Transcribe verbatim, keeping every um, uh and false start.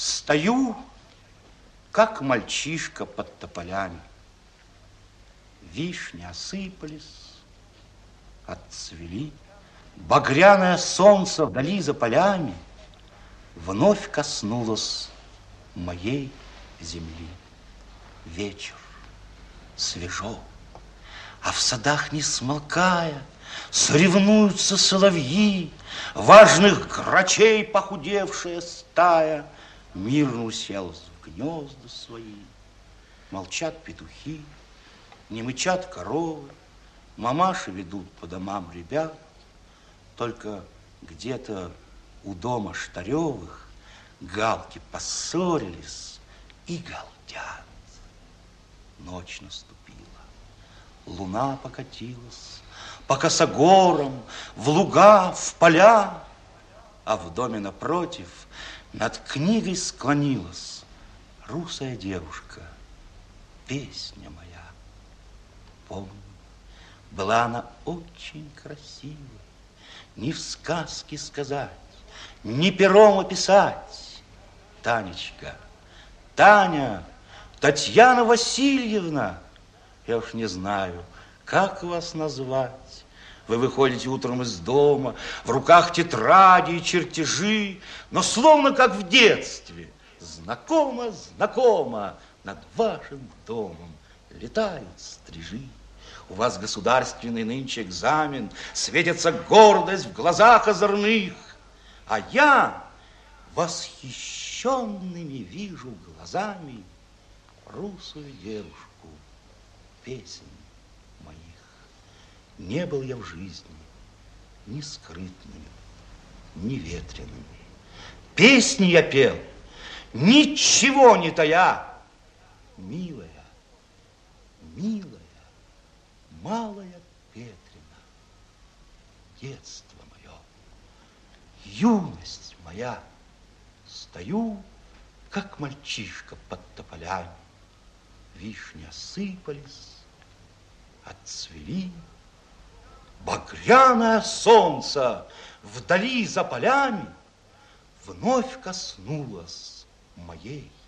Стою, как мальчишка под тополями. Вишни осыпались, отцвели. Багряное солнце вдали за полями вновь коснулось моей земли. Вечер, свежо, а в садах не смолкая соревнуются соловьи, важных грачей похудевшая стая мирно уселась в гнезда свои. Молчат петухи, не мычат коровы, мамаши ведут по домам ребят. Только где-то у дома Штаревых галки поссорились и галдят. Ночь наступила, луна покатилась по косогорам, в луга, в поля, а в доме напротив над книгой склонилась русая девушка, песня моя. Помню, была она очень красивой, ни в сказке сказать, ни пером описать. Танечка, Таня, Татьяна Васильевна, я уж не знаю, как вас назвать. Вы выходите утром из дома, в руках тетради и чертежи, но словно как в детстве. Знакомо, знакомо, над вашим домом летают стрижи. У вас государственный нынче экзамен, светится гордость в глазах озорных, а я восхищенными вижу глазами русую девушку песен моих. Не был я в жизни ни скрытным, ни ветреным. Песни я пел, ничего не тая. Милая, милая, малая Петрина, детство мое, юность моя, стою, как мальчишка под тополями. Вишни осыпались, отцвели. Багряное солнце вдали за полями вновь коснулось моей